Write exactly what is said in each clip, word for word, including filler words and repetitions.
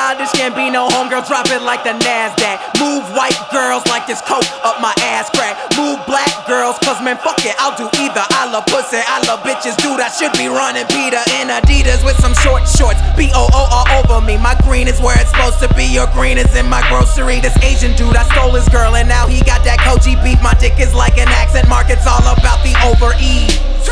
Childish Gambino, homegirl, drop it like the NASDAQ. Move white girls like this coat up my ass crack. Move black girls, cause man, fuck it, I'll do either. I love pussy, I love bitches, dude, I should be running Peter in Adidas with some short shorts. B O O all over me, my green is where it's supposed to be. Your green is in my grocery. This Asian dude, I stole his girl and now he got that Koji beef. My dick is like an accent mark, it's all about the over-ease.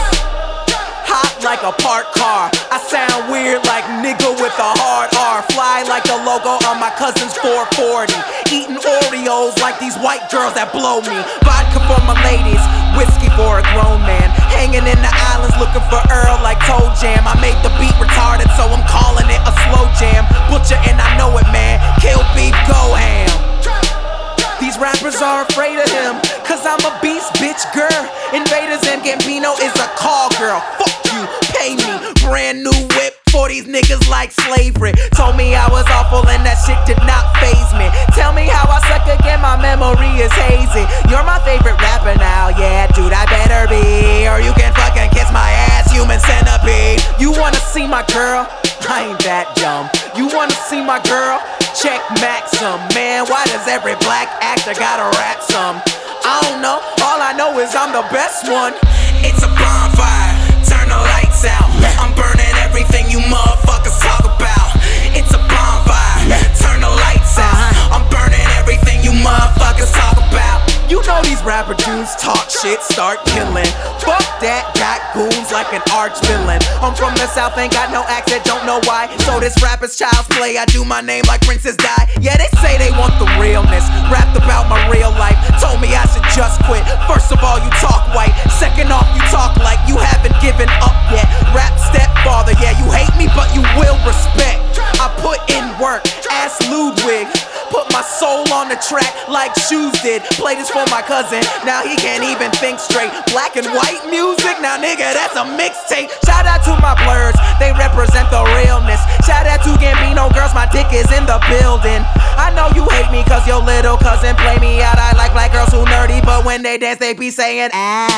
Hot like a parked car, I sound weird like nigga with a hard R. Fly like the logo on my cousin's four forty. Eating Oreos like these white girls that blow me. Vodka for my ladies, whiskey for a grown man. Hanging in the islands looking for Earl like Toe Jam. I made the beat retarded so I'm calling it a slow jam. Butcher and I know it, man, kill beef, go ham. These rappers are afraid of him, cause I'm a beast, bitch, girl. Invaders and Gambino is a call girl. Fuck you, pay me. Brand new whip for these niggas like slavery. Told me I was awful and that shit did not faze me. Tell me how I suck again, my memory is hazy. You're my favorite rapper now, yeah, dude, I better be. Or you can fucking kiss my ass, human centipede. You wanna see my girl? I ain't that dumb. You wanna see my girl? Check Maxim. Man, why does every black actor gotta rap some? I don't know, all I know is I'm the best one. It's a bonfire, turn the lights out. I'm burning everything you motherfuckers talk about. It's a bonfire, turn the lights out. I'm burning everything you motherfuckers talk about. You know these rapper dudes talk shit, start killing. Fuck that, got goons like an arch villain. I'm from the south, ain't got no accent, don't know why. So this rapper's child's play, I do my name like Princess Di. Yeah, they say they want the realness, rapped about my real life. Told me I should just quit. First of all, you talk white. Second off, you talk like you haven't given up yet. Rap stepfather, yeah, you hate me, but you will respect. I put in work, ask Ludwig. Put my soul on the track like Shoes did. Play this for my cousin, now he can't even think straight. Black and white music, now nigga, that's a mixtape. Shout out to my blurs, they represent the realness. Shout out to Gambino girls, my dick is in the building. I know you hate me cause your little cousin play me out. I like black girls who nerdy, but when they dance they be saying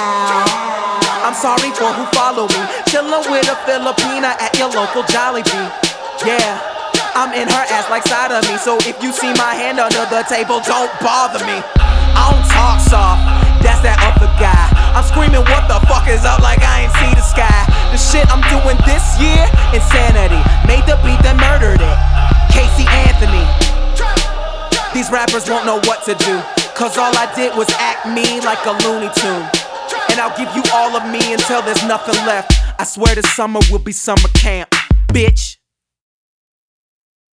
ow. I'm sorry for who follow me, chillin' with a Filipina at your local Jollibee. Yeah, I'm in her ass like side of me, so if you see my hand under the table, don't bother me. I don't talk soft, that's that other guy. I'm screaming what the fuck is up like I ain't see the sky. The shit I'm doing this year, insanity. Made the beat that murdered it, Casey Anthony. These rappers won't know what to do, cause all I did was act me like a Looney Tune. And I'll give you all of me until there's nothing left. I swear this summer will be summer camp, bitch.